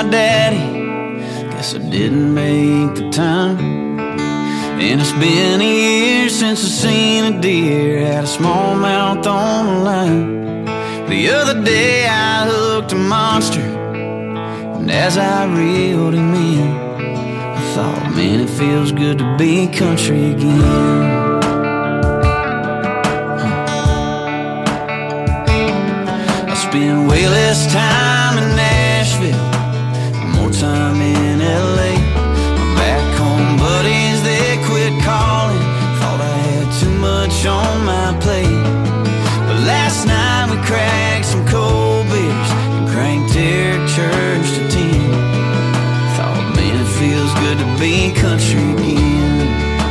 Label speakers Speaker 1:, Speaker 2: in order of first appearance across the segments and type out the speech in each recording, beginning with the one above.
Speaker 1: my daddy. Guess I didn't make the time. And it's been a year since I seen a deer, had a smallmouth on the line. The other day I hooked a monster, and as I reeled him in, I thought, man, it feels good to be country again. I spend way less time in Nashville, more time in LA. My back home buddies, they quit calling, thought I had too much on my plate. But last night we cracked some cold beers and cranked Eric Church to 10. Thought, man, it feels good to be country again.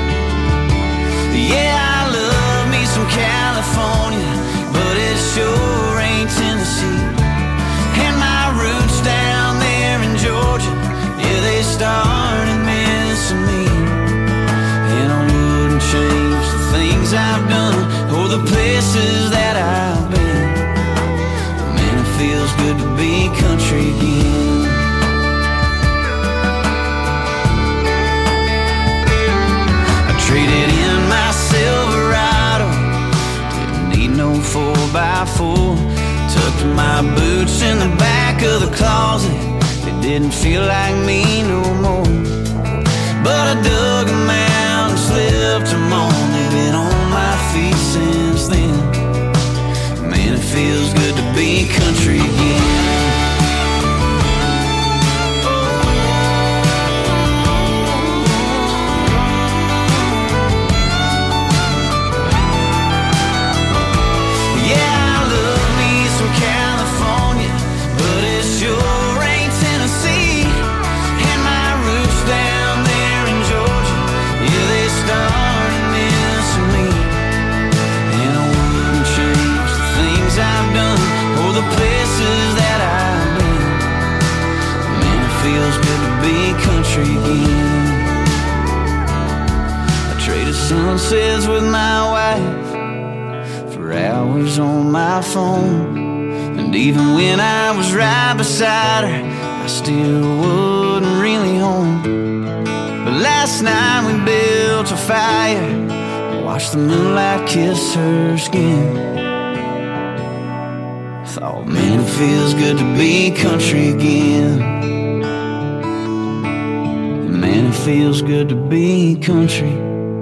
Speaker 1: Yeah, I love me some California, but it sure ain't Tennessee. And my roots down there in Georgia, yeah, they started missing me. And I wouldn't change the things I've done or the places that I've been. Man, it feels good to be country again. I traded in my Silverado, didn't need no 4x4. Tucked my boots in the back of the closet, they didn't feel like me no more. But I dug them out and slipped them on, they've been on my feet since then. Man, it feels good to be country again. Places that I've been, man, it feels good to be country again. I traded sunsets with my wife for hours on my phone, and even when I was right beside her, I still wasn't really home. But last night we built a fire, watched the moonlight kiss her skin. Thought, man, it feels good to be country again. Man, it feels good to be country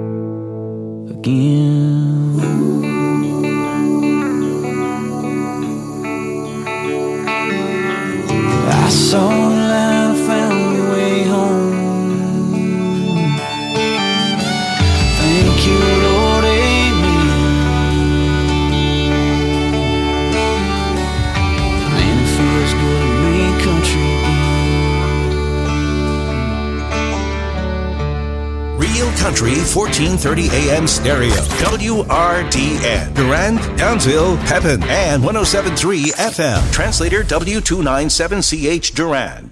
Speaker 1: again. I saw the light, I found my way home. Thank you, Lord, amen. Feels good to be country again.
Speaker 2: Real Country 1430 AM stereo. WRDN. Durand, Townsville, Pepin, and 107.3 FM. Translator W297CH Durand.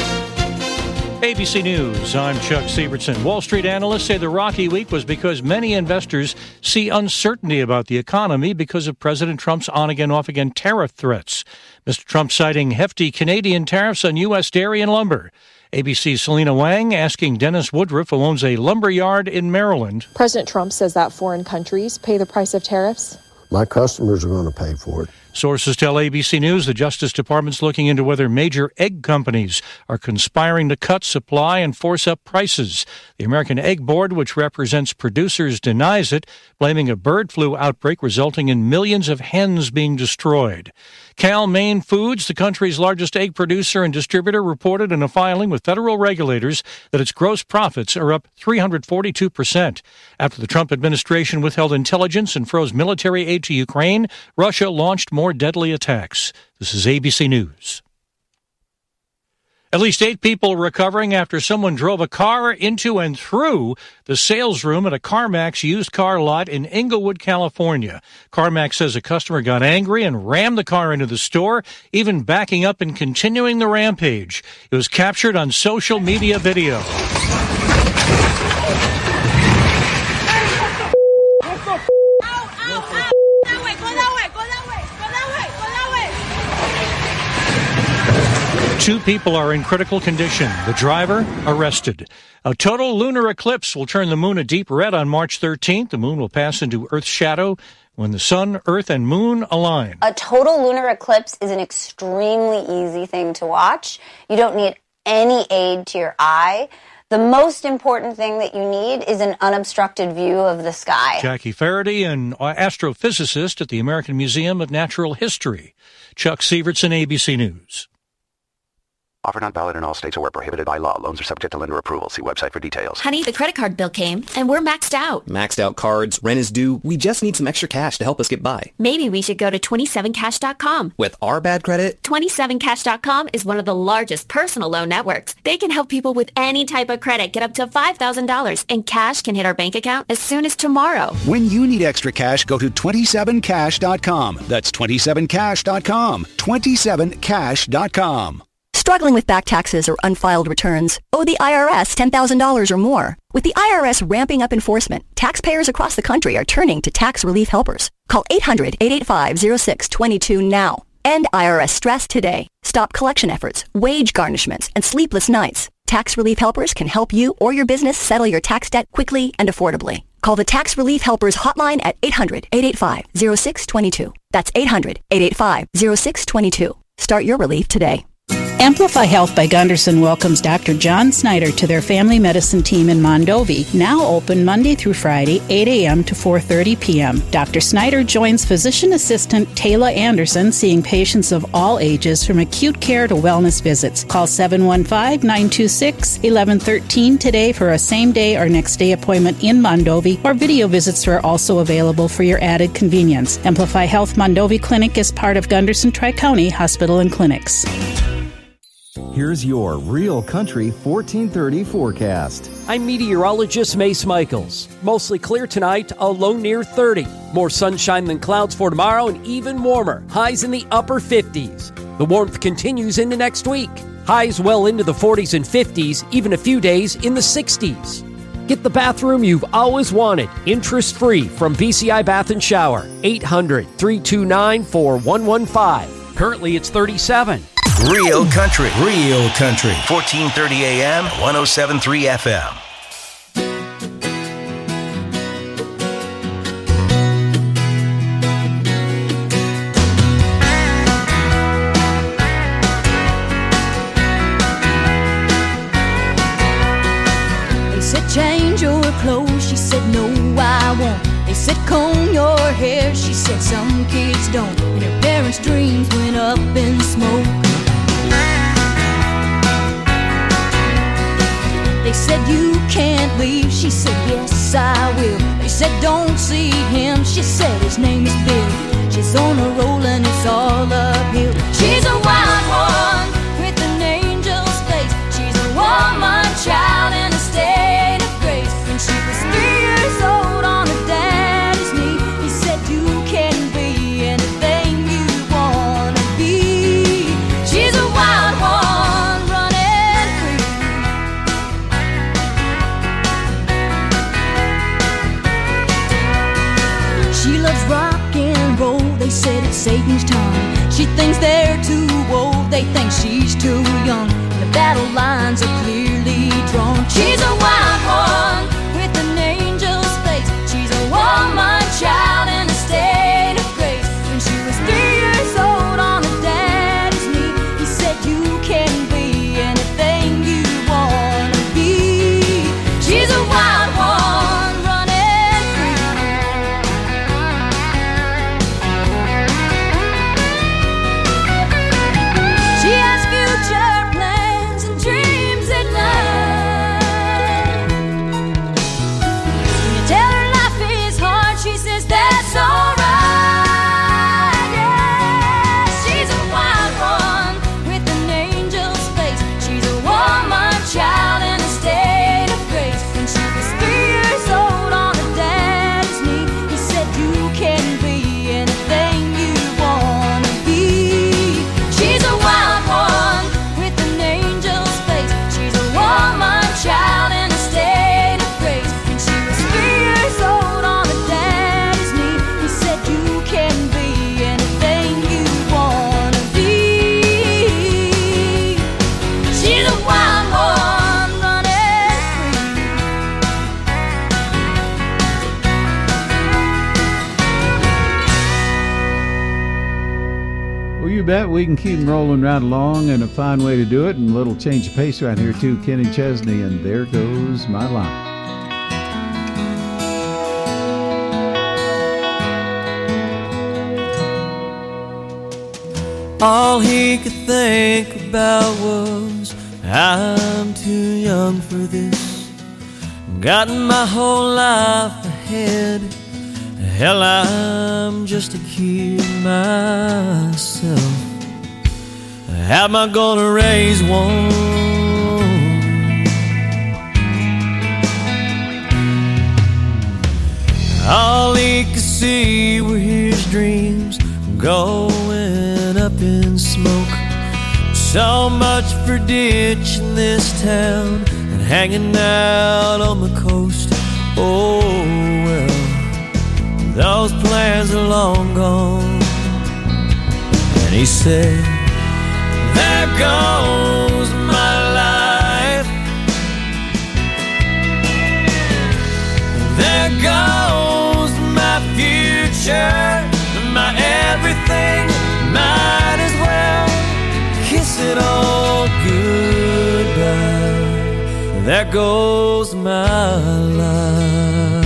Speaker 3: ABC News, I'm Chuck Siebertson. Wall Street analysts say the rocky week was because many investors see uncertainty about the economy because of President Trump's on-again, off-again tariff threats. Mr. Trump citing hefty Canadian tariffs on U.S. dairy and lumber. ABC's Selena Wang asking Dennis Woodruff, who owns a lumber yard in Maryland.
Speaker 4: President Trump says that foreign countries pay the price of tariffs.
Speaker 5: My customers are going to pay for it.
Speaker 3: Sources tell ABC News the Justice Department's looking into whether major egg companies are conspiring to cut supply and force up prices. The American Egg Board, which represents producers, denies it, blaming a bird flu outbreak resulting in millions of hens being destroyed. Cal-Maine Foods, the country's largest egg producer and distributor, reported in a filing with federal regulators that its gross profits are up 342%. After the Trump administration withheld intelligence and froze military aid to Ukraine, Russia launched more deadly attacks. This is ABC News. At least 8 people recovering after someone drove a car into and through the sales room at a CarMax used car lot in Inglewood, California. CarMax says a customer got angry and rammed the car into the store, even backing up and continuing the rampage. It was captured on social media video. 2 people are in critical condition. The driver arrested. A total lunar eclipse will turn the moon a deep red on March 13th. The moon will pass into Earth's shadow when the sun, Earth, and moon align.
Speaker 6: A total lunar eclipse is an extremely easy thing to watch. You don't need any aid to your eye. The most important thing that you need is an unobstructed view of the sky.
Speaker 3: Jackie Faraday, an astrophysicist at the American Museum of Natural History. Chuck Sievertson, ABC News.
Speaker 7: Offer not valid in all states or where prohibited by law. Loans are subject to lender approval. See website for details.
Speaker 8: Honey, the credit card bill came, and we're maxed out.
Speaker 9: Maxed out cards, rent is due. We just need some extra cash to help us get by.
Speaker 8: Maybe we should go to 27cash.com.
Speaker 9: With our bad credit?
Speaker 8: 27cash.com is one of the largest personal loan networks. They can help people with any type of credit get up to $5,000, and cash can hit our bank account as soon as tomorrow.
Speaker 10: When you need extra cash, go to 27cash.com. That's 27cash.com. 27cash.com.
Speaker 11: Struggling with back taxes or unfiled returns? Owe the IRS $10,000 or more? With the IRS ramping up enforcement, taxpayers across the country are turning to tax relief helpers. Call 800-885-0622 now. End IRS stress today. Stop collection efforts, wage garnishments, and sleepless nights. Tax relief helpers can help you or your business settle your tax debt quickly and affordably. Call the Tax Relief Helpers hotline at 800-885-0622. That's 800-885-0622. Start your relief today.
Speaker 12: Amplify Health by Gunderson welcomes Dr. John Snyder to their family medicine team in Mondovi, now open Monday through Friday, 8 a.m. to 4:30 p.m. Dr. Snyder joins physician assistant Taylor Anderson, seeing patients of all ages from acute care to wellness visits. Call 715-926-1113 today for a same-day or next-day appointment in Mondovi, or video visits are also available for your added convenience. Amplify Health Mondovi Clinic is part of Gunderson Tri-County Hospital and Clinics.
Speaker 13: Here's your Real Country 1430 forecast.
Speaker 14: I'm meteorologist Mace Michaels. Mostly clear tonight, a low near 30. More sunshine than clouds for tomorrow and even warmer. Highs in the upper 50s. The warmth continues into next week. Highs well into the 40s and 50s, even a few days in the 60s. Get the bathroom you've always wanted, interest-free from BCI Bath & Shower. 800-329-4115. Currently, it's 37.
Speaker 2: Real Country. 1430 AM, 107.3 FM.
Speaker 15: They said change your clothes, she said no I won't. They said comb your hair, she said some kids don't. And her parents' dreams went up in smoke. They said you can't leave, she said yes I will. They said don't see him, she said his name is Bill. She's on a roll and it's all uphill. She's a wild one with an angel's face. She's a woman child in a state of grace. When she was 3 years old on her daddy's knee, he said you can be anything you wanna be. She's a wild one running free. She loves rock and roll, they said it's Satan's tongue. She thinks they're too old, they think she's too young. The battle lines are clearly drawn. She's a wild one with an angel's face. She's a woman child in a state of grace. When she was 3 years old on her daddy's knee, he said you can be anything you wanna be. She's a wild one running free. She has future plans and dreams at night.
Speaker 16: bet we can keep them rolling right along, and a fine way to do it, and a little change of pace around here too. Kenny Chesney and There Goes My Life.
Speaker 17: All he could think about was, I'm too young for this. Got my whole life ahead. Hell, I'm just a kid myself. How am I gonna raise one? All he could see were his dreams going up in smoke. So much for ditching this town and hanging out on the coast. Oh well, those plans are long gone. And he said, there goes my life. There goes my future, my everything. Might as well kiss it all goodbye. There goes my life.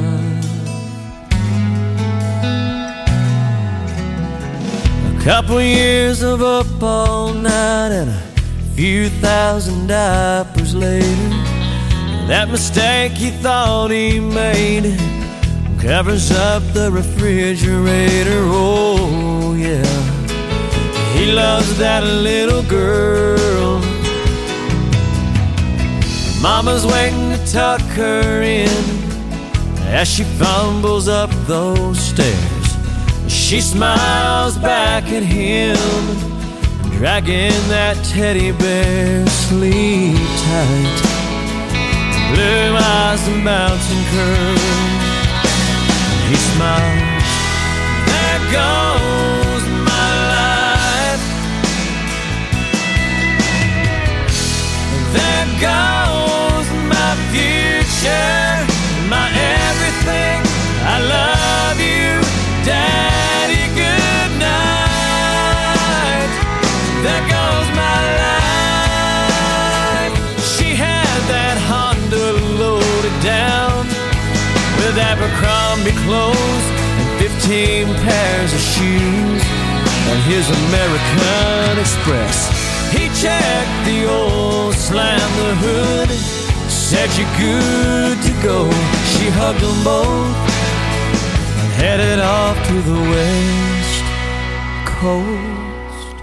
Speaker 17: A couple years of up all night and a few thousand diapers later, that mistake he thought he made covers up the refrigerator. Oh yeah, he loves that little girl. Mama's waiting to tuck her in as she fumbles up those stairs. She smiles back at him, dragging that teddy bear. Sleep tight, blue eyes and bouncing curls. He smiles, there goes my life. There goes my future, my everything. I love you, Daddy, good night. There goes my life. She had that Honda loaded down with Abercrombie clothes and 15 pairs of shoes on his American Express. He checked the oil, slammed the hood, said you're good to go. She hugged them both and headed off to the West Coast.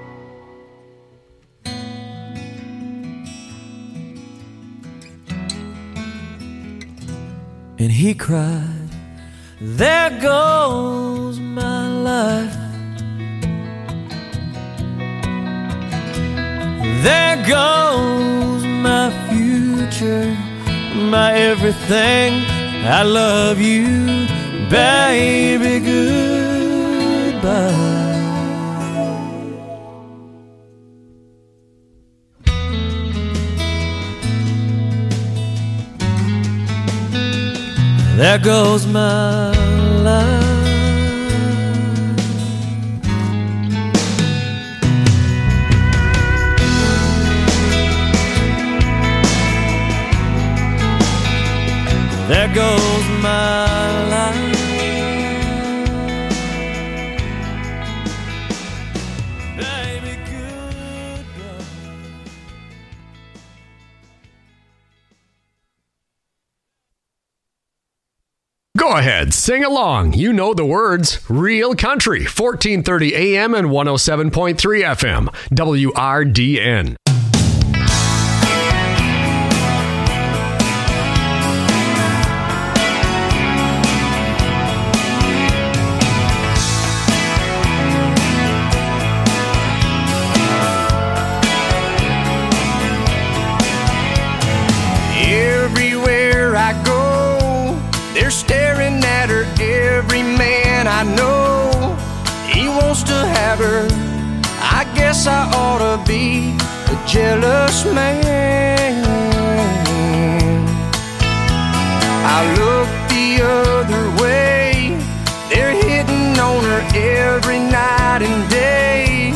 Speaker 17: And he cried, there goes my life. There goes my future, my everything. I love you, baby, goodbye. There goes my life. There goes my life. Baby, goodbye.
Speaker 18: Go ahead, sing along. You know the words. Real Country, 1430 AM and 107.3 FM, WRDN.
Speaker 19: Everywhere I go, they're staring at her. Every man I know, he wants to have her. I guess I ought to be a jealous man. I look the other way, they're hitting on her every night and day.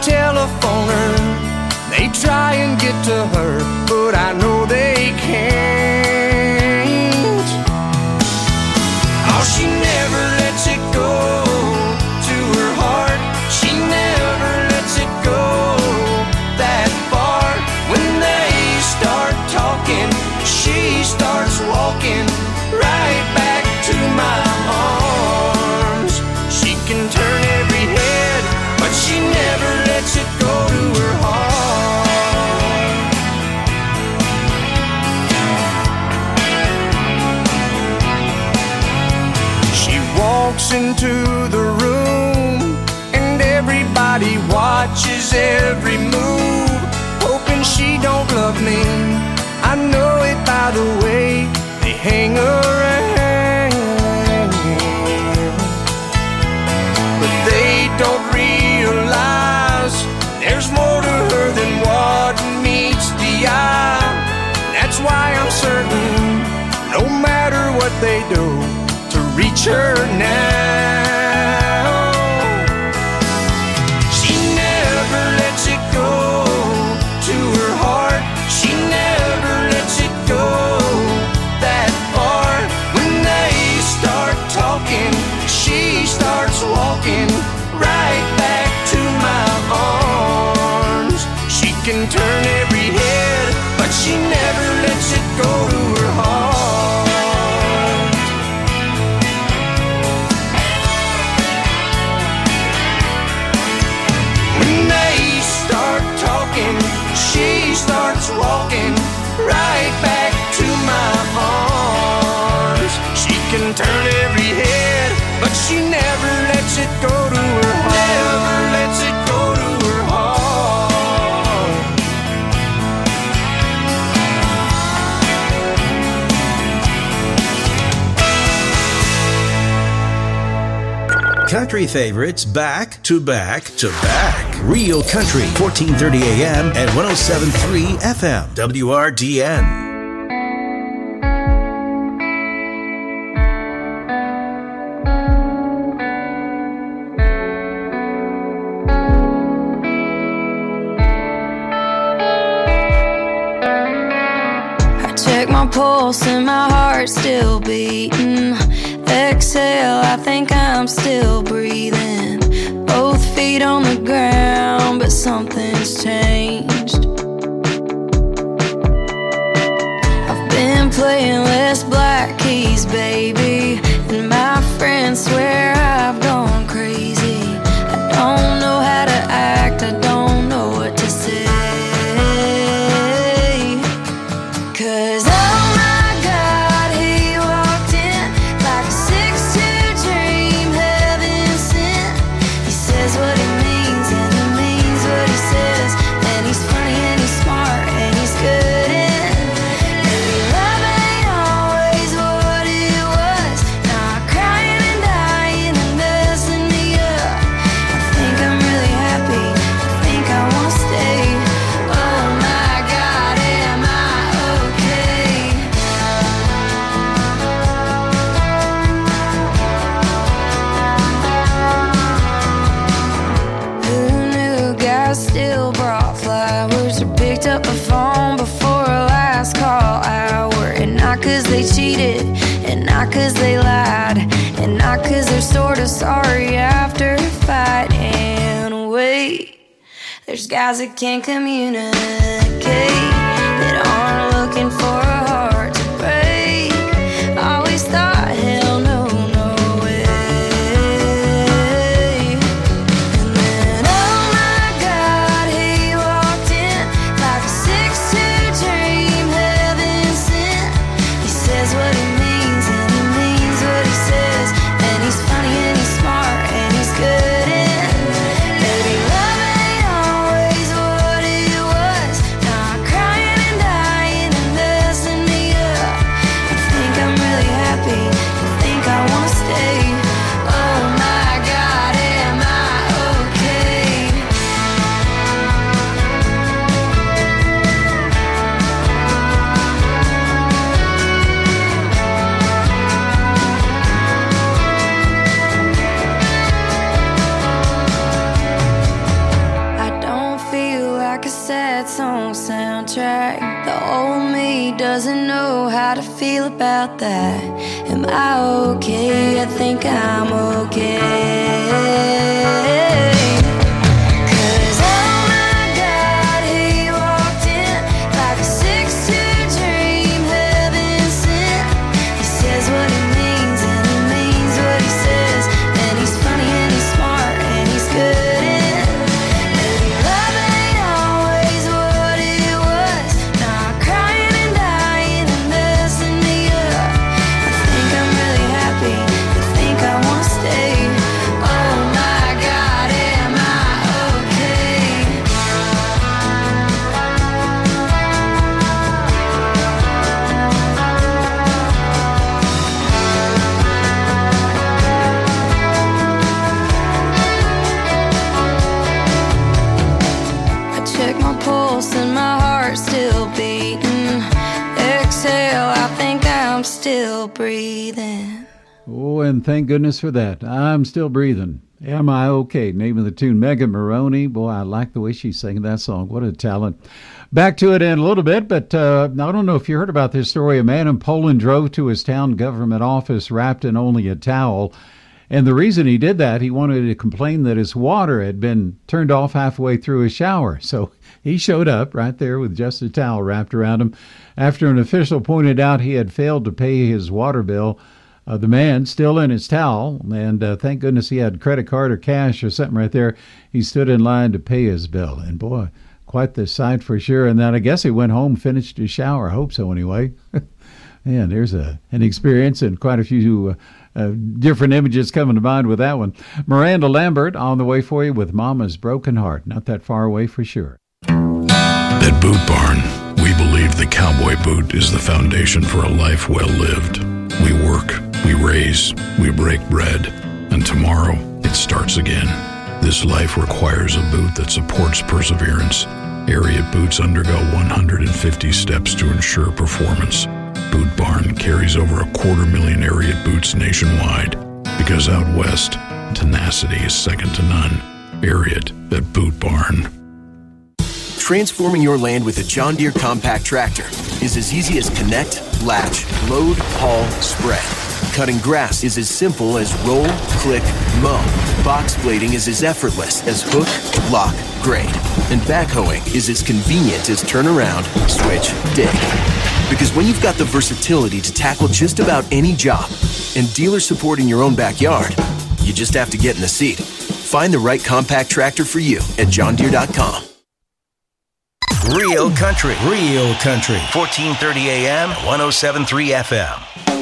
Speaker 19: telephone her. They try and get to her, but I know they can't. Oh, she never lets it go to her heart. She never lets it go that far. When they start talking, she starts walking right back to my arms. She can turn every head, but she never lets it go to her heart. She walks into the room and everybody watches every move, hoping she don't love me. I know it by the way they hang around, but they don't realize there's more to her than what meets the eye. That's why I'm certain, no matter what they do, to reach her now. She never lets it go to her heart. She never lets it go that far. When they start talking, she starts walking right back to my arms. She can turn every head, but she never lets it go to her heart. When they start talking, she starts walking right back to my arms. She can turn every head, but she never lets it go to her heart. Never lets it go to her heart.
Speaker 2: Country favorites back to back to back. Real Country, 1430 AM and 107.3 FM. WRDN.
Speaker 15: My pulse and my heart still beating. Exhale, I think I'm still breathing. Both feet on the ground, but something's changed. I've been playing less black keys, baby, and my friends swear I've gone crazy. I don't know how to act, I don't know what to say. 'Cause they cheated, and not 'cause they lied, and not 'cause they're sort of sorry after a fight. And wait, there's guys that can't communicate, that aren't looking for a heart to break. Always thought, hell no, no way. And then, oh my God, he walked in like a 6'2" dream, heaven sent. He says what he means and he means what he says, and he's funny and he's smart and he's good and maybe love ain't always what it was. Not crying and dying and messing me know how to feel about that. Am I okay? I think I'm okay. Still breathing.
Speaker 16: Oh, and thank goodness for that. I'm still breathing. Am I okay? Name of the tune, Megan Maroney. Boy, I like the way she's singing that song. What a talent. Back to it in a little bit, but I don't know if you heard about this story. A man in Poland drove to his town government office wrapped in only a towel. And the reason he did that, he wanted to complain that his water had been turned off halfway through his shower. So he showed up right there with just a towel wrapped around him. After an official pointed out he had failed to pay his water bill, the man, still in his towel, and thank goodness he had credit card or cash or something right there, he stood in line to pay his bill. And boy, quite the sight for sure. And then I guess he went home, finished his shower. I hope so anyway. Man, there's an experience and quite a few different images coming to mind with that one. Miranda Lambert on the way for you with Mama's Broken Heart. Not that far away for sure.
Speaker 20: At Boot Barn, we believe the cowboy boot is the foundation for a life well lived. We work, we raise, we break bread, and tomorrow it starts again. This life requires a boot that supports perseverance. Ariat boots undergo 150 steps to ensure performance. Boot Barn carries over 250,000 Ariat boots nationwide, because out west, tenacity is second to none. Ariat at Boot Barn.
Speaker 21: Transforming your land with a John Deere compact tractor is as easy as connect, latch, load, haul, spread. Cutting grass is as simple as roll, click, mow. Box blading is as effortless as hook, lock, grade. And backhoeing is as convenient as turn around, switch, dig. Because when you've got the versatility to tackle just about any job and dealer support in your own backyard, you just have to get in the seat. Find the right compact tractor for you at johndeere.com.
Speaker 2: Real country, 1430 AM, 107.3 FM.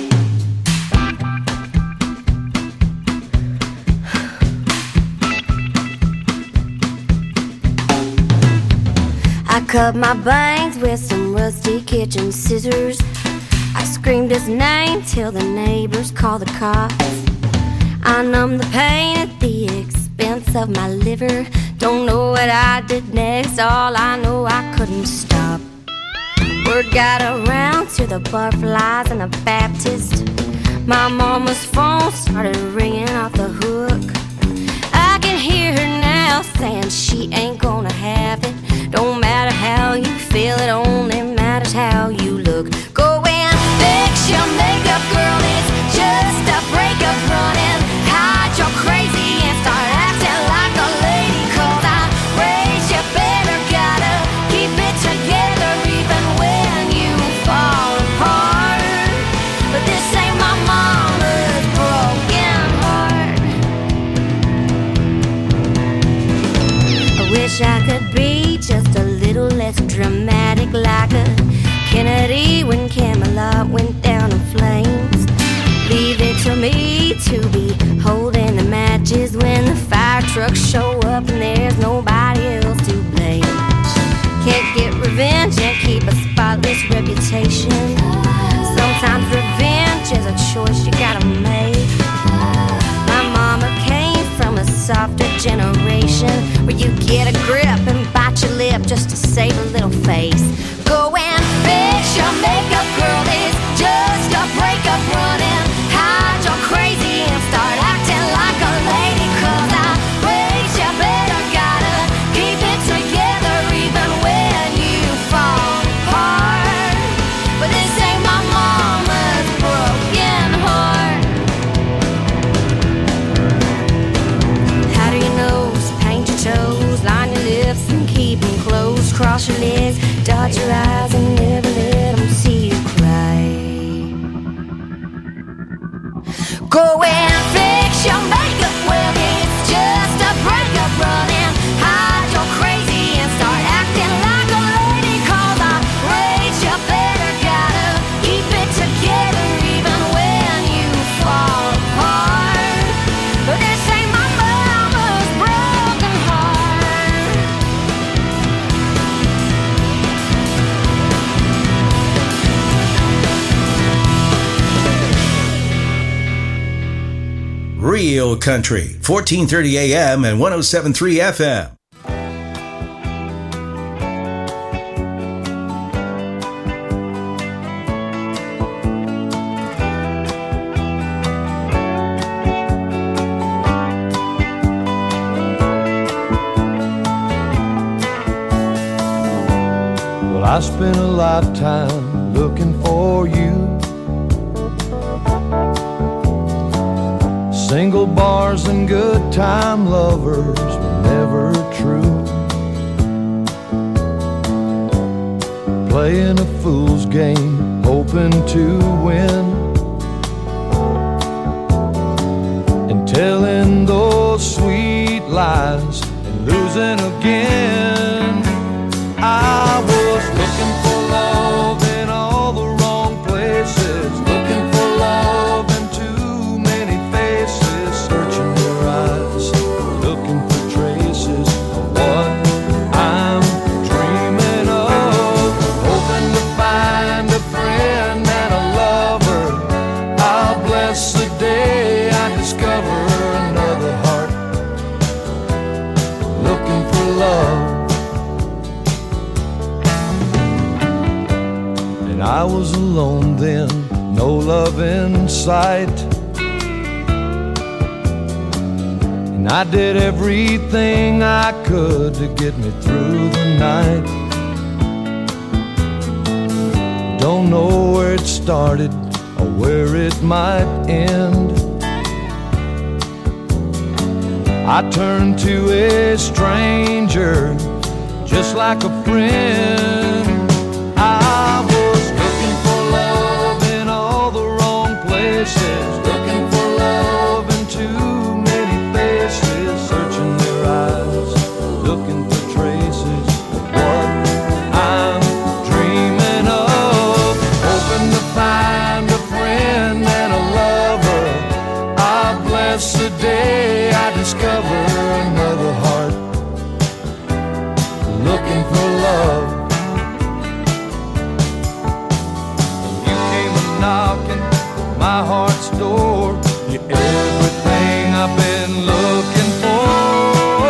Speaker 22: I cut my bangs with some rusty kitchen scissors. I screamed his name till the neighbors called the cops. I numbed the pain at the expense of my liver. Don't know what I did next, all I know I couldn't stop. Word got around to the butterflies and the Baptist. My mama's phone started ringing off the hook. I can hear her now saying she ain't gonna have it. Don't matter how you feel, it only matters how you look. Go and fix your makeup, girl, it's just a breakup. Running, hide your crazy and start acting like a lady. Cause I raised you better, gotta keep it together even when you fall apart. But this ain't my mama's broken heart. I wish I could be just a little less dramatic, like a Kennedy when Camelot went down in flames. Leave it to me to be holding the matches when the fire trucks show up and there's nobody else to blame. Can't get revenge and keep a spotless reputation. Sometimes revenge is a choice you gotta make. My mama came from a softer generation where you get a grip and bite your lip just to save a little face. Go and Shut your eyes and never let them see you cry. Go and fix your makeup, well it's just a breakup. Run and hide your crazy and start acting like a lady. Cause I raised you better, gotta keep it together even when you fall apart. But this ain't my mama's broken heart.
Speaker 2: Real Country, 1430 AM and 107.3 FM.
Speaker 17: Well, I spent a lifetime looking for you. Single bars and good time lovers were never true. Playing a fool's game, hoping to win, and telling those sweet lies and losing again. I was looking for love in all the wrong places, looking for love in too many faces, searching their eyes, looking for traces of what I'm dreaming of, hoping to find a friend and a lover. I'll bless the day I discover another heart looking for love. I was alone then, no love in sight, and I did everything I could to get me through the night. Don't know where it started or where it might end. I turned to a stranger just like a friend. I was looking for love in all the wrong places, looking for love in too many faces, searching their eyes, looking for traces of what I'm dreaming of, hoping to find a friend and a lover. I bless the day I discover another heart looking for love. Knocking at my heart's door, you're everything I've been looking for.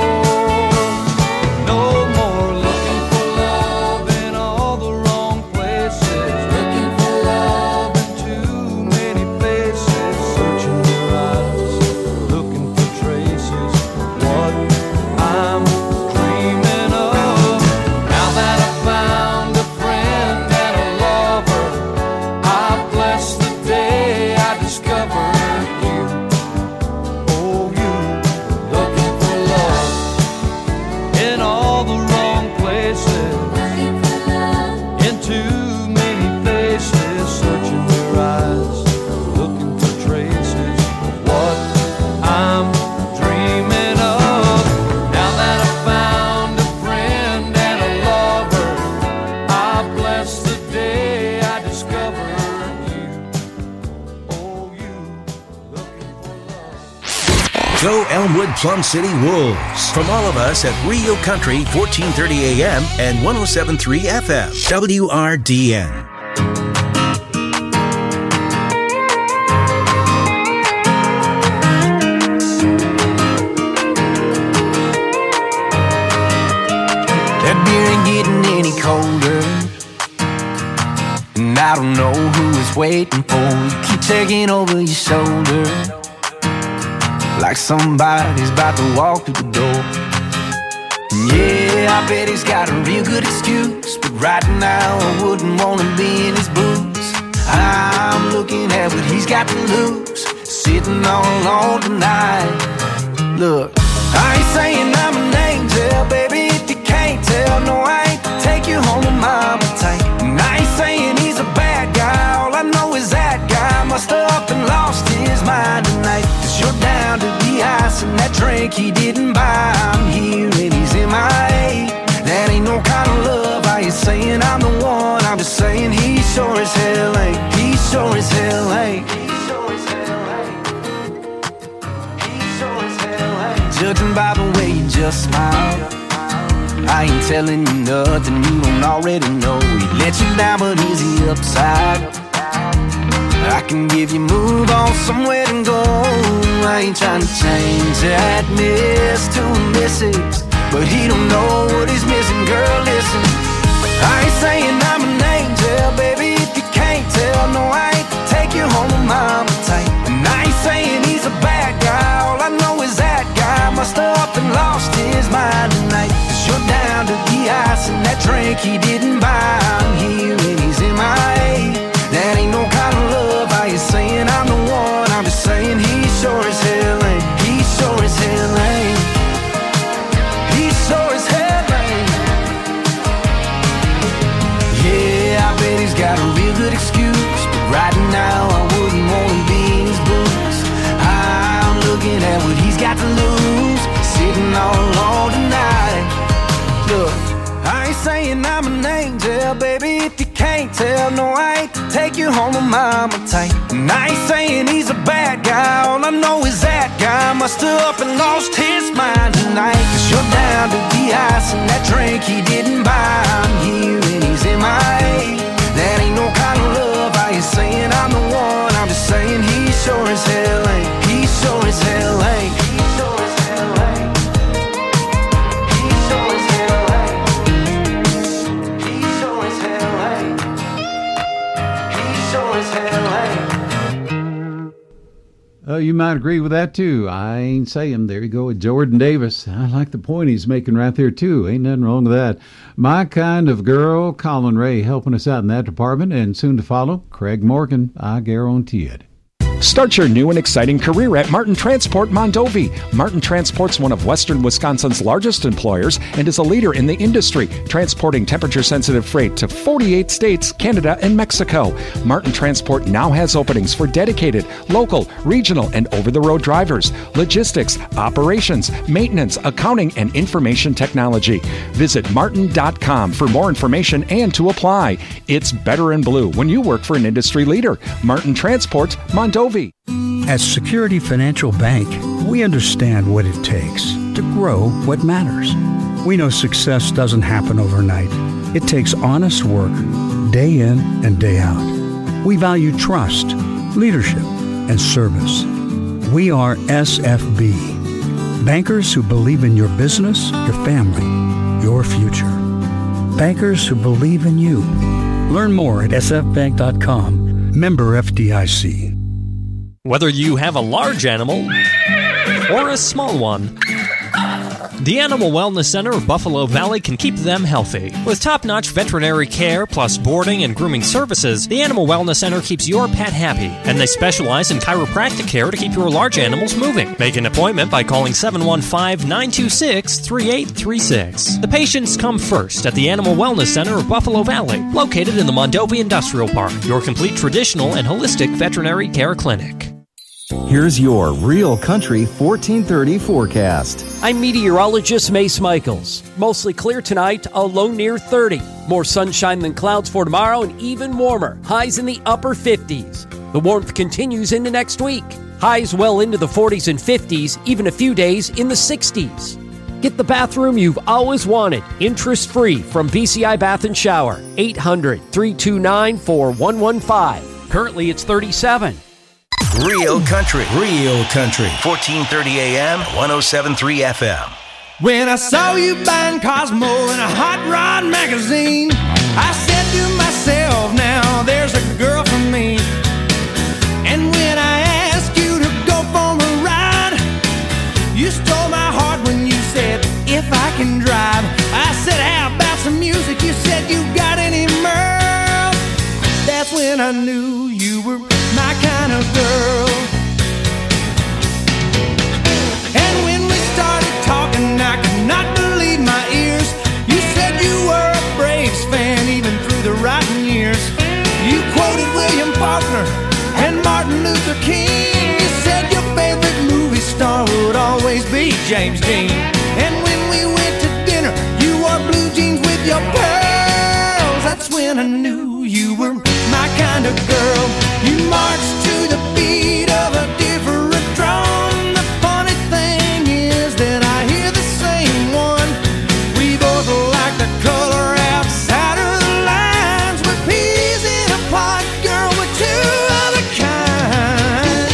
Speaker 17: No more looking for love in all the wrong places, looking for love in too many faces, searching your eyes, looking for traces of what I'm dreaming of. Now that I found a friend and a lover, bless the day I discovered you. Oh, you looking for love in all the wrong places, in too many faces, searching your eyes, looking for traces of what I'm dreaming of. Now that I found a friend and a lover, I bless the day I discovered.
Speaker 2: Go Elmwood Plum City Wolves. From all of us at Real Country, 1430 AM and 107.3 FM. WRDN.
Speaker 19: That beer ain't getting any colder, and I don't know who it's waiting for. You keep taking over your shoulder like somebody's about to walk through the door. Yeah, I bet he's got a real good excuse, but right now I wouldn't want to be in his boots. I'm looking at what he's got to lose, sitting all alone tonight. Look, I ain't saying I'm an angel, baby, if you can't tell. No, I ain't to take you home to mine. drink he didn't buy. I'm here and he's MIA. That ain't no kind of love. I ain't saying I'm the one. I'm just saying he sure as hell ain't. He sure as hell ain't. Judging by the way you just smiled, I ain't telling you nothing you don't already know. He let you down, but is he upside? I can give you move on somewhere to go. I ain't trying to change that miss to a missus, but he don't know what he's missing. Girl, listen, I ain't saying I'm an angel, baby, if you can't tell. No, I ain't take you home to mama tight. And I ain't saying he's a bad guy. All I know is that guy must have up and lost his mind tonight. Cause you're down to the ice and that drink he didn't buy. I'm here and he's MIA. That ain't no kind of love. I ain't saying I'm the one. I'm just saying he sure as hell ain't. He sure as hell ain't. He sure as hell ain't. Yeah, I bet he's got a real good excuse, but right now I wouldn't want to be in his boots. I'm looking at what he's got to lose, sitting all alone tonight. Look, I ain't saying I'm an angel, baby, if you can't tell. No, I ain't take you home to mama tight. And I ain't saying he's a bad guy. All I know is that guy must have up and lost his mind tonight. Cause you're down to the ice and that drink he didn't buy. I'm here and he's MIA. That ain't no kind of love. I ain't saying I'm the one. I'm just saying he sure as hell ain't. He sure as hell ain't. He sure as hell ain't. He sure as hell ain't. He sure as hell ain't. He sure as hell ain't.
Speaker 16: You might agree with that too. I ain't saying. There you go with Jordan Davis. I like the point he's making right there too. Ain't nothing wrong with that. My Kind of Girl, Colin Ray helping us out in that department, and soon to follow, Craig Morgan. I guarantee it.
Speaker 1: Start your new and exciting career at Martin Transport Mondovi. Martin Transport's one of Western Wisconsin's largest employers and is a leader in the industry, transporting temperature-sensitive freight to 48 states, Canada, and Mexico. Martin Transport now has openings for dedicated, local, regional, and over-the-road drivers, logistics, operations, maintenance, accounting, and information technology. Visit martin.com for more information and to apply. It's better in blue when you work for an industry leader. Martin Transport Mondovi.
Speaker 4: At Security Financial Bank, we understand what it takes to grow what matters. We know success doesn't happen overnight. It takes honest work, day in and day out. We value trust, leadership, and service. We are SFB, bankers who believe in your business, your family, your future. Bankers who believe in you. Learn more at sfbank.com. Member FDIC.
Speaker 23: Whether you have a large animal or a small one, the Animal Wellness Center of Buffalo Valley can keep them healthy. With top-notch veterinary care plus boarding and grooming services, the Animal Wellness Center keeps your pet happy, and they specialize in chiropractic care to keep your large animals moving. Make an appointment by calling 715-926-3836. The patients come first at the Animal Wellness Center of Buffalo Valley, located in the Mondovi Industrial Park, your complete traditional and holistic veterinary care clinic.
Speaker 13: Here's your Real Country 1430 forecast.
Speaker 14: I'm meteorologist Mace Michaels. Mostly clear tonight, a low near 30. More sunshine than clouds for tomorrow and even warmer. Highs in the upper 50s. The warmth continues into next week. Highs well into the 40s and 50s, even a few days in the 60s. Get the bathroom you've always wanted, interest-free from BCI Bath and Shower. 800-329-4115. Currently, it's 37.
Speaker 2: Real Country. 1430 AM, 107.3 FM.
Speaker 19: When I saw you buying Cosmo in a Hot Rod magazine, I said to myself, now there's a girl for me. And when I asked you to go for a ride, you stole my heart when you said, if I can drive. I said, how about some music? You said, you got any Merle? That's when I knew you were my kind of girl. And when we started talking, I could not believe my ears. You said you were a Braves fan even through the rotten years. You quoted William Faulkner and Martin Luther King. You said your favorite movie star would always be James Dean. And when we went to dinner, you wore blue jeans with your pearls. That's when I knew you were my kind of girl. You marched to the beat of a different drum. The funny thing is that I hear the same one. We both like the color outside of the lines. We're peas in a pod, girl, we're two of a kind.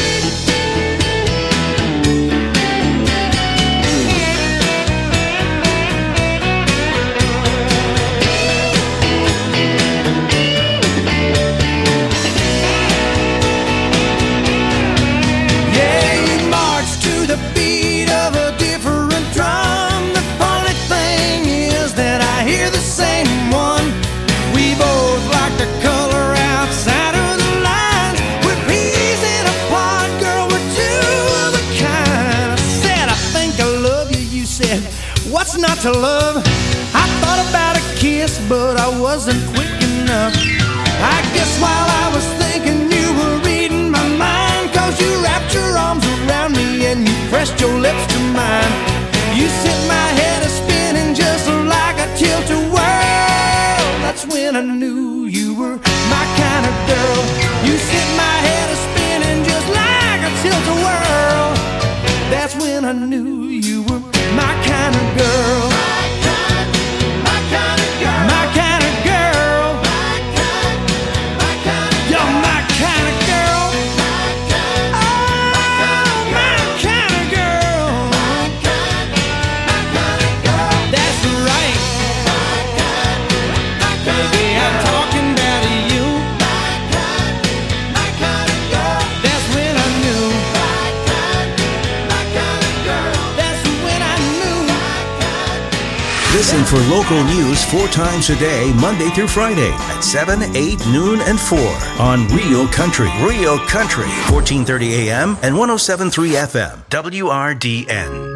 Speaker 19: Yeah, you march to the beat of a different drum. The funny thing is that I hear the same one. We both like the color outside of the lines. We're peas in a pod, girl, we're two of a kind. I said, I think I love you. You said, what's not to love? I thought about a kiss, but I wasn't quick enough. I guess while I was thinking you were reading my mind, 'cause you wrapped your arms around me and you pressed your lips to mine. You set my head a-spinning just like a tilt-a-whirl. That's when I knew you were my kind of girl. You set my head a-spinning just like a tilt-a-whirl. That's when I knew you were my kind of girl. My kind of girl. My kind of girl. You're my kind of girl. Oh, my kind of girl. That's right. Baby, I'm talking about you. That's when I knew. That's when I knew.
Speaker 2: Listen for local news 4 times a day, Monday through Friday at 7, 8, noon, and 4 on Real Country. Real Country, 1430 AM and 107.3 FM, WRDN.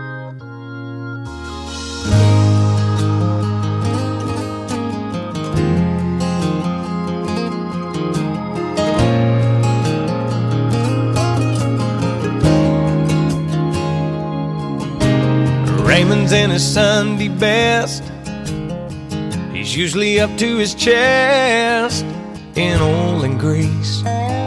Speaker 19: Raymond's in his Sunday best. He's usually up to his chest in oil and grease.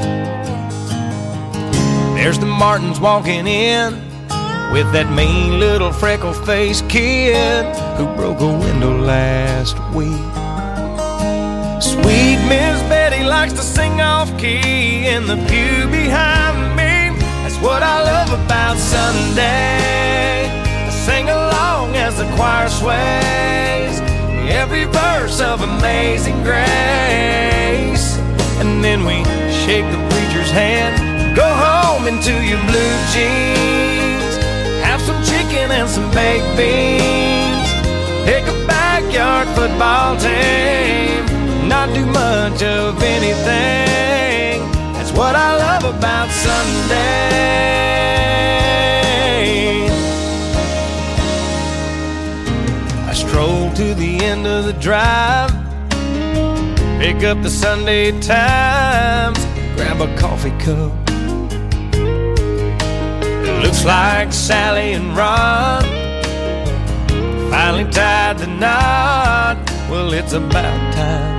Speaker 19: There's the Martins walking in with that mean little freckle-faced kid who broke a window last week. Sweet Miss Betty likes to sing off-key in the pew behind me. That's what I love about Sunday. Sing along as the choir sways every verse of Amazing Grace. And then we shake the preacher's hand, go home into your blue jeans, have some chicken and some baked beans, pick a backyard football team, not do much of anything. That's what I love about Sunday. I stroll to the end of the drive, pick up the Sunday Times, grab a coffee cup. It looks like Sally and Ron finally tied the knot. Well, it's about time.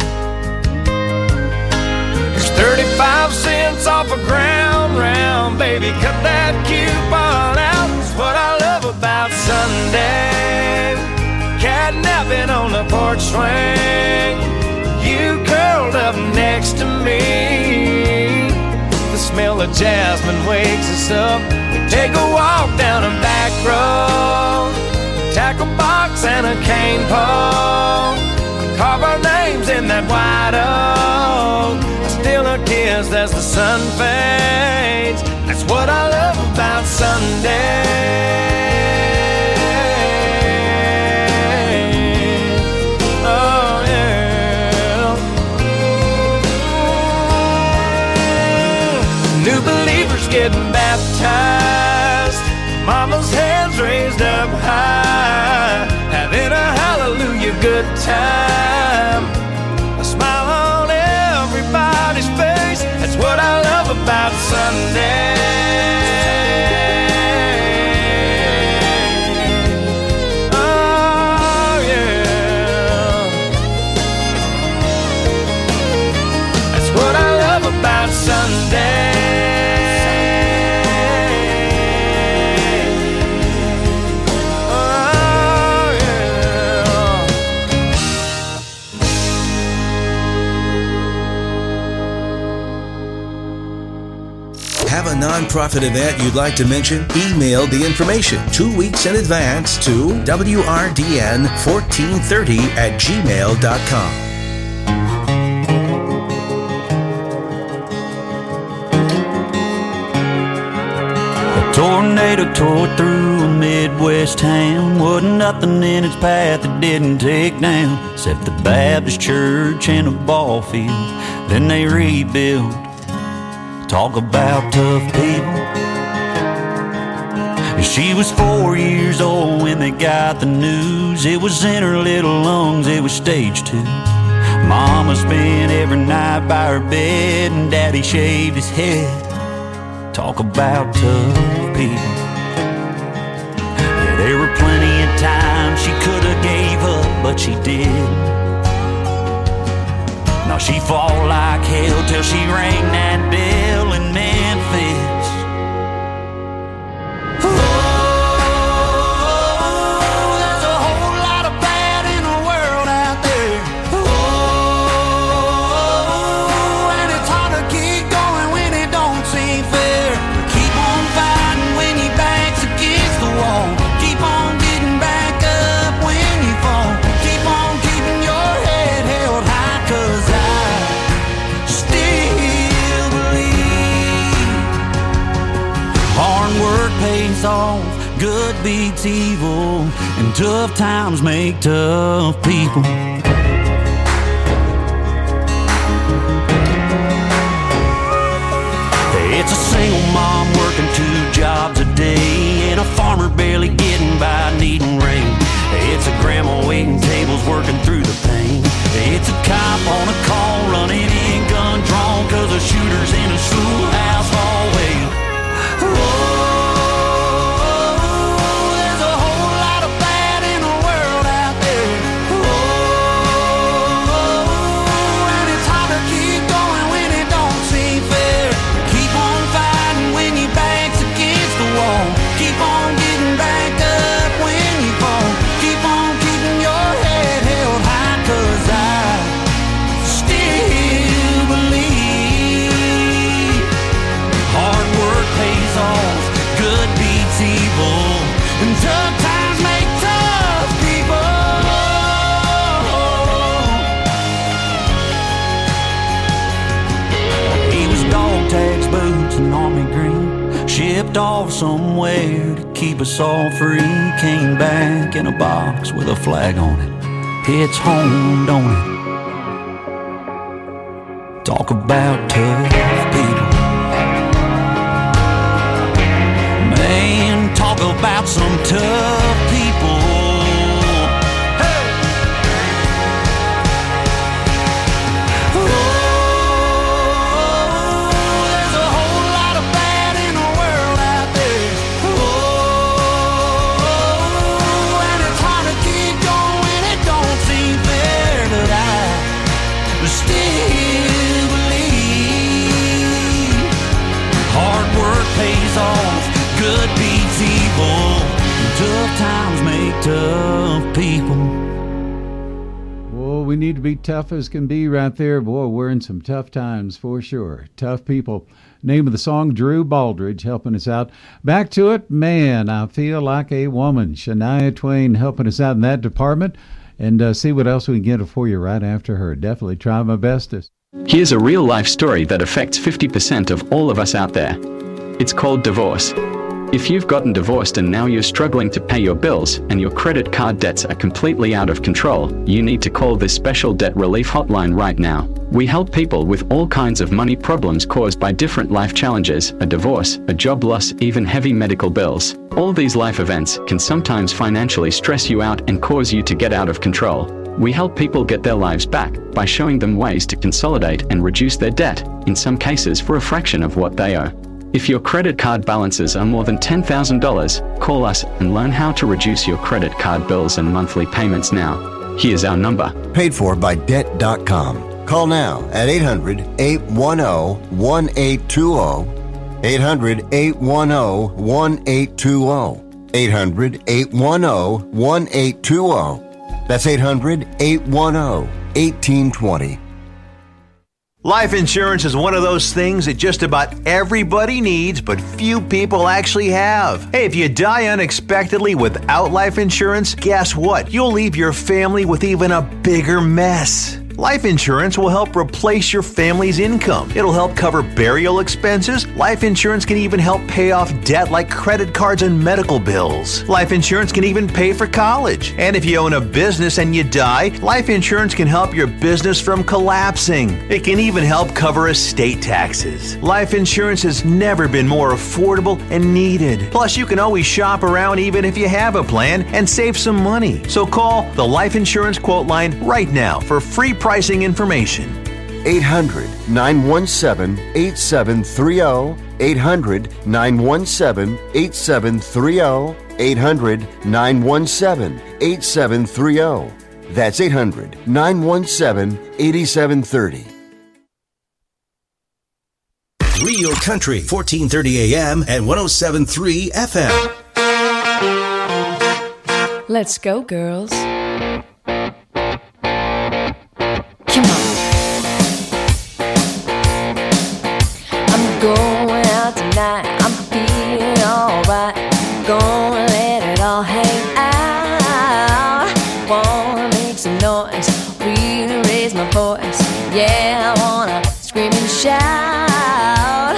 Speaker 19: There's 35 cents off a ground round, baby, cut that coupon out. That's what I love about Sunday. Catnapping on the porch swing, you curled up next to me. The smell of jasmine wakes us up. We take a walk down a back road, tackle box and a cane pole, carve our names in that white oak. I steal a kiss as the sun fades. That's what I love about Sunday. Getting baptized, mama's hands raised up high, having a hallelujah good time, a smile on everybody's face. That's what I love about Sunday.
Speaker 2: Have a nonprofit event you'd like to mention? Email the information 2 weeks in advance to wrdn1430@gmail.com.
Speaker 3: Tornado tore through a Midwest town. Wasn't nothing in its path it didn't take down, except the Baptist church and a ball field. Then they rebuilt. Talk about tough people. She was 4 years old when they got the news. It was in her little lungs, it was stage 2. Mama spent every night by her bed, and Daddy shaved his head. Talk about tough people. Yeah, there were plenty of times she could have gave up, but she didn't. Now she fought like hell till she rang that bell in Memphis. Oh, there's a whole lot of bad in the world out there. Oh, and it's hard to keep going when it don't seem fair. Keep on fighting when your back's against the wall. Keep on getting back up when you fall. Keep on keeping your head held high, 'cause I still believe hard work pays off, good beats evil, and tough times make tough people. It's a single mom working 2 jobs a day, and a farmer barely getting by needing rain. It's a grandma waiting tables working through the pain. It's a cop on a call running in gun drawn, 'cause a shooter's in a schoolhouse hallway. Oh, there's a whole lot of bad in the world out there. Oh, and it's hard to keep going when it don't seem fair. Keep on fighting when your back's against the wall. Keep on getting back up when you fall. Keep on keeping your head held high, 'cause I still believe hard work pays off, good beats evil, and tough times make tough people. He was dog tags, boots, and army green, shipped off somewhere to keep us all free. Came back in a box with a flag on it. It's home, don't it? Talk about tough people. Man, talk about some tough people. Hey! Oh, there's a whole lot of bad in the world out there. Oh, and it's hard to keep going, it don't seem fair, but I still believe hard work pays off, good beats evil, and tough times make tough people.
Speaker 16: Oh, we need to be tough as can be right there. Boy, we're in some tough times for sure. Tough people. Name of the song, Drew Baldridge helping us out. Back to it, Man, I Feel Like a Woman. Shania Twain helping us out in that department. And see what else we can get for you right after her. Definitely try my bestest.
Speaker 5: Here's a real-life story that affects 50% of all of us out there. It's called divorce. If you've gotten divorced and now you're struggling to pay your bills and your credit card debts are completely out of control, you need to call this special debt relief hotline right now. We help people with all kinds of money problems caused by different life challenges, a divorce, a job loss, even heavy medical bills. All these life events can sometimes financially stress you out and cause you to get out of control. We help people get their lives back by showing them ways to consolidate and reduce their debt, in some cases for a fraction of what they owe. If your credit card balances are more than $10,000, call us and learn how to reduce your credit card bills and monthly payments now. Here's our number.
Speaker 6: Paid for by Debt.com. Call now at 800-810-1820. 800-810-1820. 800-810-1820. That's 800-810-1820.
Speaker 7: Life insurance is one of those things that just about everybody needs, but few people actually have. Hey, if you die unexpectedly without life insurance, guess what? You'll leave your family with even a bigger mess. Life insurance will help replace your family's income. It'll help cover burial expenses. Life insurance can even help pay off debt like credit cards and medical bills. Life insurance can even pay for college. And if you own a business and you die, life insurance can help your business from collapsing. It can even help cover estate taxes. Life insurance has never been more affordable and needed. Plus, you can always shop around even if you have a plan and save some money. So call the Life Insurance Quote Line right now for free pricing information.
Speaker 6: 800-917-8730. 800-917-8730. 800-917-8730. That's 800-917-8730.
Speaker 2: Real Country, 1430 AM and 107.3 FM.
Speaker 15: Let's go, girls. Going out tonight, I'm feeling alright. Gonna let it all hang out. Wanna make some noise, really raise my voice. Yeah, I wanna scream and shout.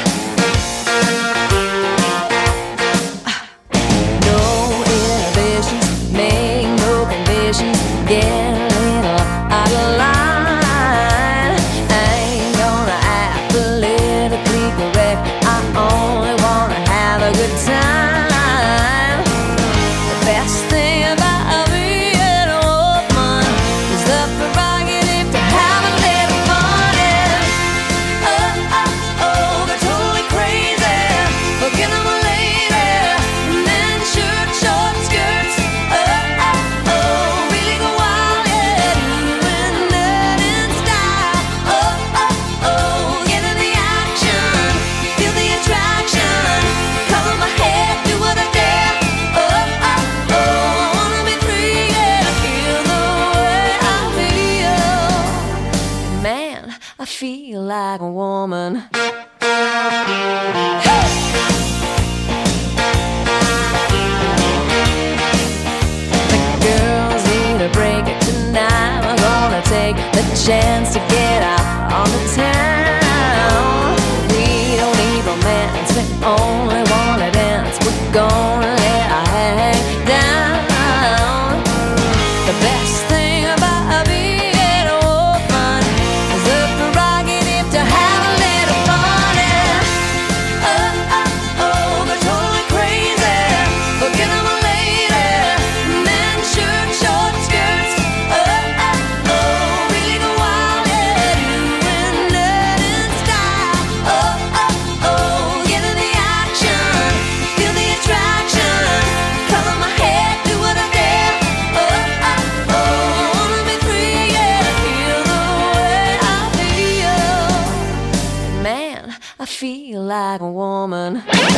Speaker 15: No inhibitions, make no conditions. Get a little out of line. I ain't gonna act politically correct. I only wanna have a good time. The best thing about being a woman is the prerogative to have a little fun. And they're totally crazy. Forget I'm a lady. Men shirt, short skirts. Really go wild, yeah. Doing that in style. Get in the action. Feel the attraction. Cover my head, do what I dare. I wanna be free, yeah. Feel the way I feel. Man, I feel like a woman. The girls need a break tonight. We're gonna take the chance to get out on the town. We don't need romance, we only wanna dance. We're gonna let our hang down. The best thing about being a woman is the prerogative to have a little fun. And they're totally crazy. Forget I'm a lady. Men shirt, short skirts. Really go wild, yeah. Doing that in style. Get in the action. Feel the attraction. Cover my head, do what I dare. Wanna be free, yeah. Feel the way I feel. Man, I feel like a woman.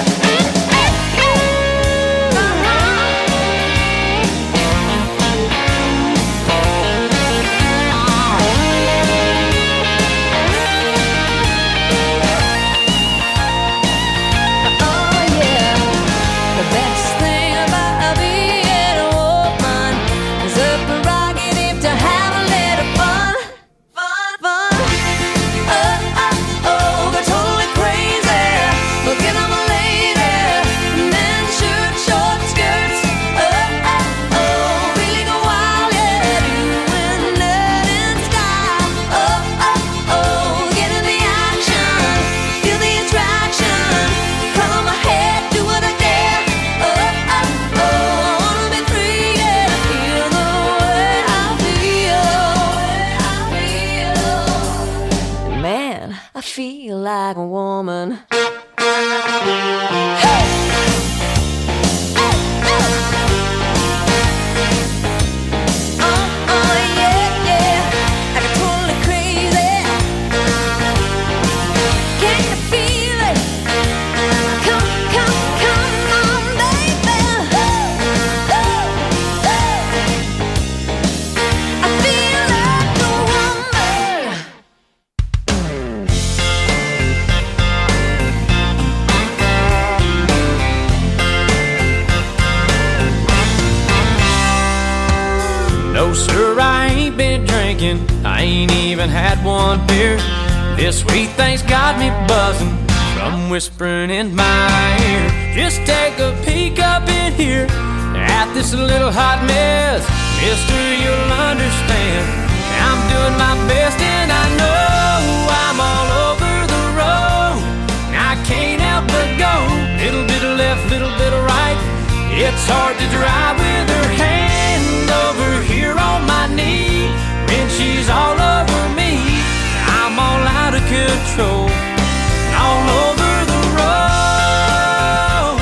Speaker 15: The best thing about being a woman is the prerogative to have a little fun. They're totally crazy. Forget I'm a lady. Men shirt, short skirts. Really go wild, yeah. Doing that in style. Get in the action. Feel the attraction. Cover my head, do what I dare. Wanna be free, yeah. Feel the way I feel. Man, I feel like a woman. I got totally crazy. Can you feel it? Come on, baby. I feel like a woman.
Speaker 17: thinking I ain't even had one beer. This sweet thing's got me buzzing from whispering in my ear. Just take a peek up in here at this little hot mess. Mister, you'll understand I'm doing my best, and I know I'm all over the road. I can't help but go little bit of left, little bit of right. It's hard to drive with her hand over here on my knee when she's all over me. I'm all out of control, all over the road.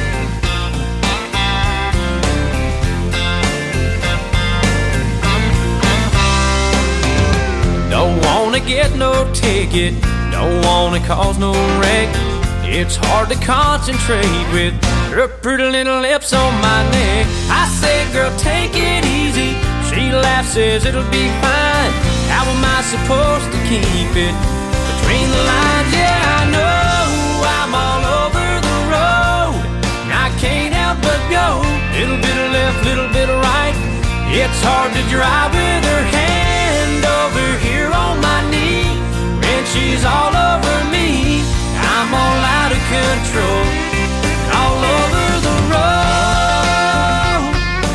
Speaker 17: Don't wanna get no ticket, don't wanna cause no wreck. It's hard to concentrate with her pretty little lips on my neck. I say, girl, take it easy. She laughs, says it'll be fine. How am I supposed to keep it between the lines? Yeah, I know I'm all over the road, and I can't help but go little bit of left, little bit of right. It's hard to drive with her hand over here on my knee when she's all over me. I'm all out of control, all over the road.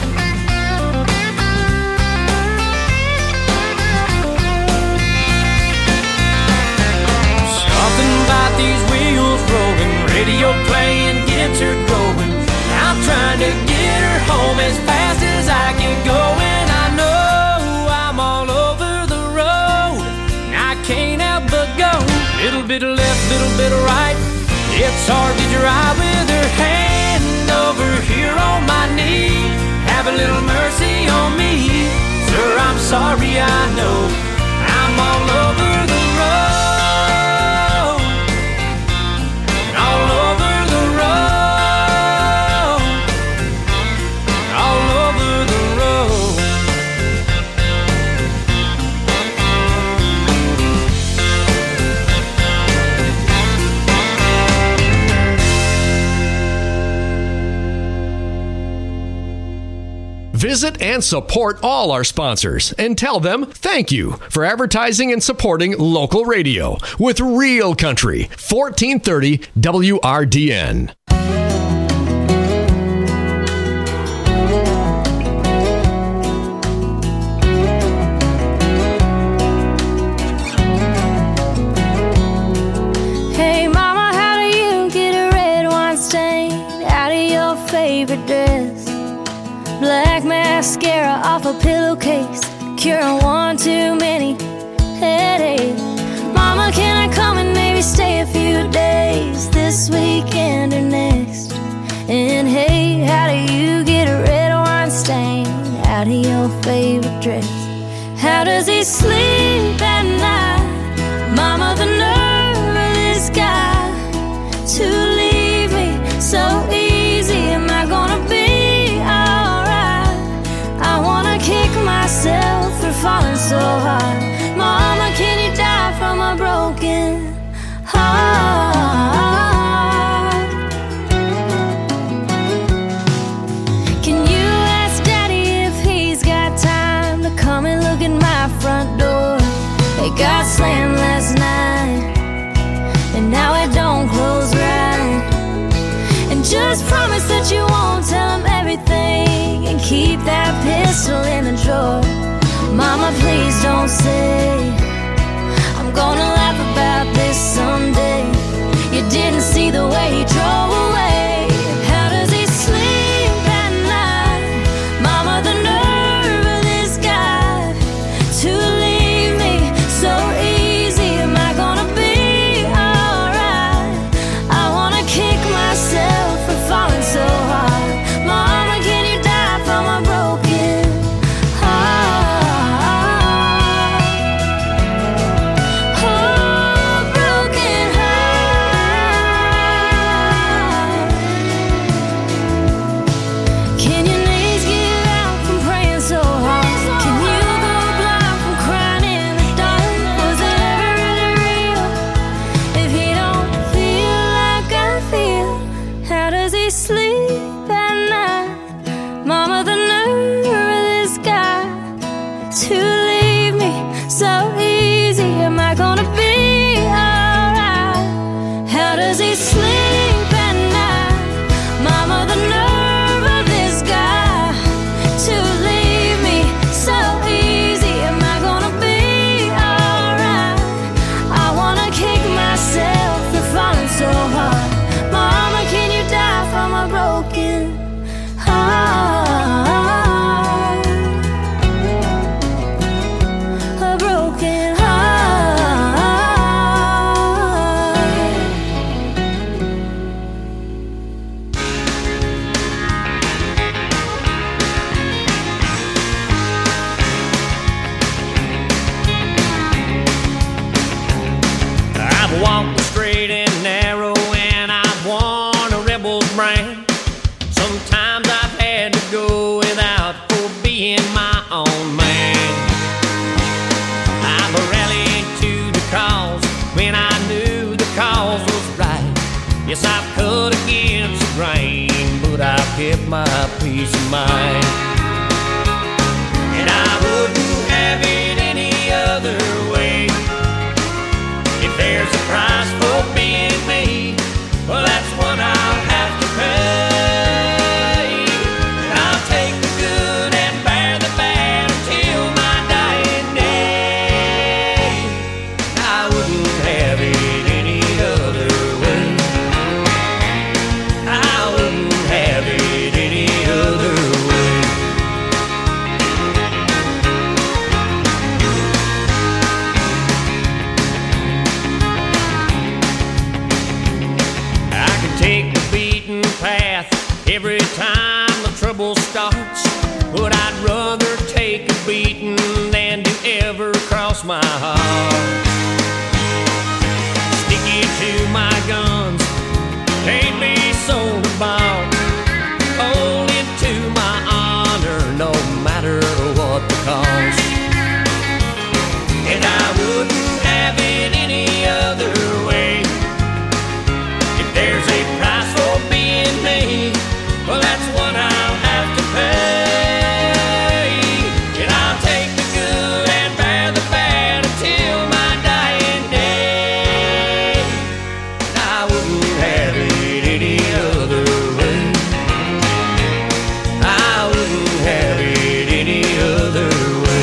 Speaker 17: Something about these wheels rolling, radio playing gets her going. I'm trying to get her home as fast as I can go, and I know I'm all over the road, and I can't help but go little bit of left, little bit of right. It's hard to drive with her hand over here on my knee. Have a little mercy on me, sir, I'm sorry, I know I'm all over the road, all over the road, all over the road.
Speaker 18: Visit and support all our sponsors and tell them thank you for advertising and supporting local radio with Real Country, 1430 WRDN.
Speaker 15: Hey mama, how do you get a red wine stain out of your favorite dress? Black mascara off a pillowcase, curing one too many headaches. Mama, can I come and maybe stay a few days this weekend or next? And hey, how do you get a red wine stain out of your favorite dress? How does he sleep at night? Mama, the nerve of this guy to leave me so easy. Am I gonna be alright? I wanna kick myself for falling so hard. Mama, can you die from a broken heart? Can you ask Daddy if he's got time to come and look at my front door? It got slammed last night, and now it don't close right. And just promise that you won't tell him everything, and keep that pistol in the drawer. Mama, please don't say I'm gonna laugh about this someday. You didn't see the way he drove away. How does he sleep at night? Mama, the nerve of this guy to leave me so easy. Am I gonna be alright? I wanna kick myself for falling so hard. Mama, can you die from a broken heart? Oh, broken heart. does he sleep at night? Mama, the nerve of this guy to leave me so easy. Am I gonna be alright? I wanna kick myself for falling so hard. Mama, can you die from a broken heart? A broken
Speaker 3: I've walked the straight and narrow, and I've worn a rebel's brand. Sometimes I've had to go without for being my own man. I've rallied to the cause when I knew the cause was right. Yes, I've cut against the grain, but I've kept my peace of mind. And I wouldn't have it any other way. If there's a price for being me, well, that's what I'll have to pay. And I'll take the good and bear the bad until my dying day. I wouldn't have it any other way. I wouldn't have it any other way. I can take the beaten path every time the trouble starts, but I'd rather take a beating than to ever cross my heart. Sticking to my guns, can't be sold or bought. Holding to my honor, no matter what the cost. And I wouldn't have it any other way. If there's a price for being me, well, that's what I'll have to pay. And I'll take the good and bear the bad until my dying day. And I wouldn't have it any other way. I wouldn't have it any other way.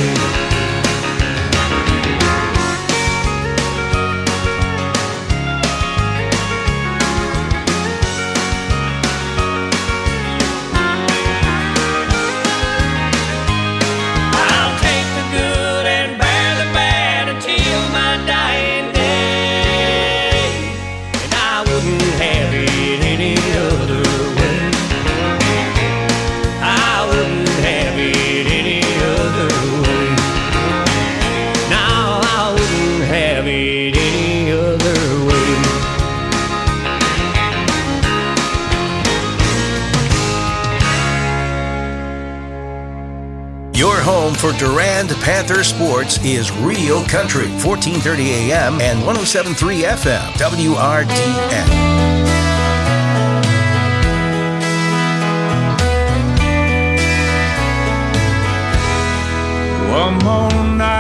Speaker 3: I'll take the good and bear the bad until my dying day. And I wouldn't have it any other way. I wouldn't have it any other way. No, I wouldn't have it any other way.
Speaker 2: Your home for Durand Panther sports is Real Country, 1430 AM and 107.3 FM, WRDN.
Speaker 8: One more night